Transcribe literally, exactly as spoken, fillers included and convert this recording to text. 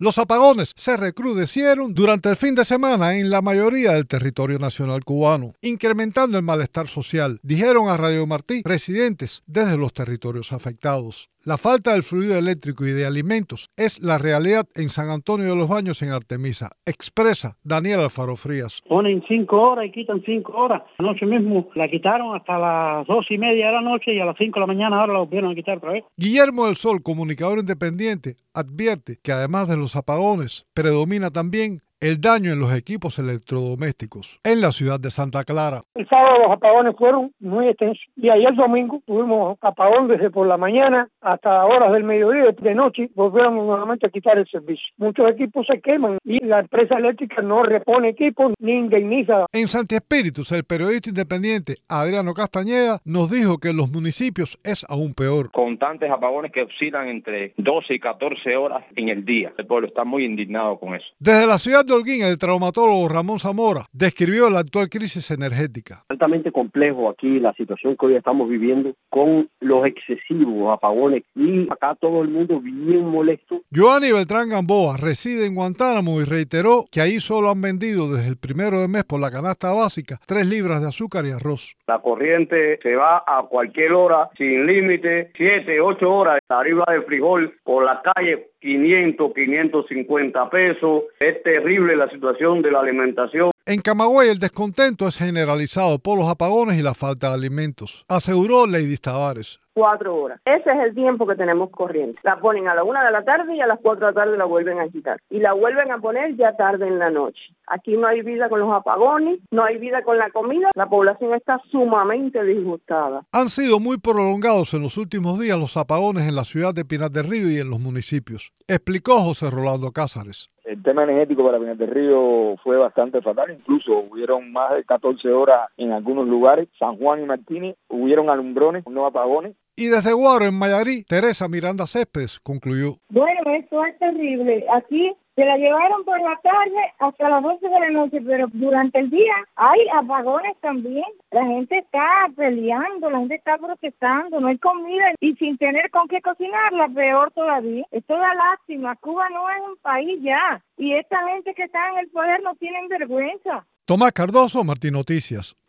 Los apagones se recrudecieron durante el fin de semana en la mayoría del territorio nacional cubano, incrementando el malestar social, dijeron a Radio Martí residentes desde los territorios afectados. La falta del fluido eléctrico y de alimentos es la realidad en San Antonio de los Baños, en Artemisa, expresa Daniel Alfaro Frías. Ponen cinco horas y quitan cinco horas. Anoche mismo la quitaron hasta las dos y media de la noche y a las cinco de la mañana ahora la volvieron a quitar otra vez. Guillermo del Sol, comunicador independiente, advierte que además de los apagones, predomina también el daño en los equipos electrodomésticos en la ciudad de Santa Clara. El sábado los apagones fueron muy extensos y ayer domingo tuvimos apagón desde por la mañana hasta horas del mediodía. De noche volvieron nuevamente a quitar el servicio. Muchos equipos se queman y la empresa eléctrica no repone equipos ni indemniza. En Santi Espíritus, el periodista independiente Adriano Castañeda nos dijo que en los municipios es aún peor. Constantes apagones que oscilan entre doce y catorce horas en el día. El pueblo está muy indignado con eso. Desde la ciudad de Holguín, el traumatólogo Ramón Zamora describió la actual crisis energética. Altamente complejo aquí la situación que hoy estamos viviendo con los excesivos apagones y acá todo el mundo bien molesto. Joanny Beltrán Gamboa reside en Guantánamo y reiteró que ahí solo han vendido desde el primero de mes por la canasta básica tres libras de azúcar y arroz. La corriente se va a cualquier hora sin límite, siete, ocho horas, arriba de frijol por la calle, quinientos, quinientos cincuenta pesos. Es terrible la situación de la alimentación. En Camagüey el descontento es generalizado por los apagones y la falta de alimentos, aseguró Lady Tavares. Cuatro horas. Ese es el tiempo que tenemos corriente. La ponen a la una de la tarde y a las cuatro de la tarde la vuelven a quitar. Y la vuelven a poner ya tarde en la noche. Aquí no hay vida con los apagones, no hay vida con la comida. La población está sumamente disgustada. Han sido muy prolongados en los últimos días los apagones en la ciudad de Pinar del Río y en los municipios, explicó José Rolando Cázares. El tema energético para Pinar del Río fue bastante fatal, incluso hubieron más de catorce horas en algunos lugares. San Juan y Martínez hubieron alumbrones, no apagones. Y desde Guaro, en Mayarí, Teresa Miranda Céspedes concluyó. Bueno, esto es terrible. Aquí se la llevaron por la tarde hasta las doce de la noche, pero durante el día hay apagones también. La gente está peleando, la gente está protestando, no hay comida y sin tener con qué cocinarla, peor todavía. Es toda lástima. Cuba no es un país ya y esta gente que está en el poder no tienen vergüenza. Tomás Cardoso, Martín Noticias.